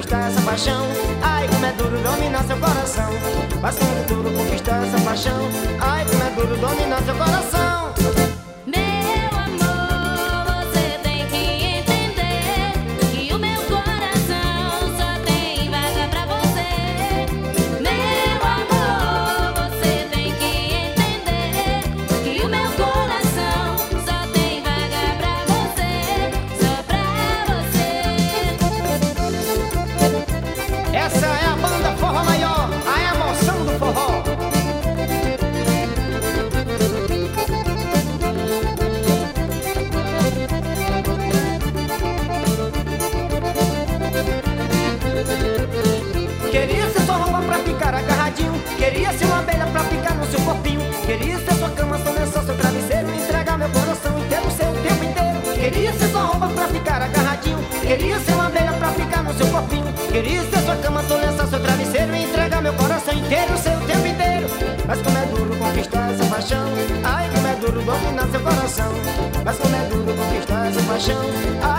conquistar essa paixão. Ai, como é duro dominar seu coração. Mas como é duro conquistar essa paixão. Ai, como é duro dominar seu coração. Essa é a banda Forró Maior, a emoção do forró. Queria ser sua roupa pra ficar agarradinho. Queria ser uma abelha pra ficar no seu corpinho. Queria ser sua cama, seu lençol, seu travesseiro. Entregar meu coração inteiro, seu tempo inteiro. Queria ser sua roupa pra ficar agarradinho. Queria ser uma abelha pra ficar no seu corpinho. Queria ser sua cama, seu lençol, seu travesseiro. Entregar meu coração inteiro, seu tempo inteiro. Mas como é duro conquistar essa paixão. Ai, como é duro dominar seu coração. Mas como é duro conquistar essa paixão.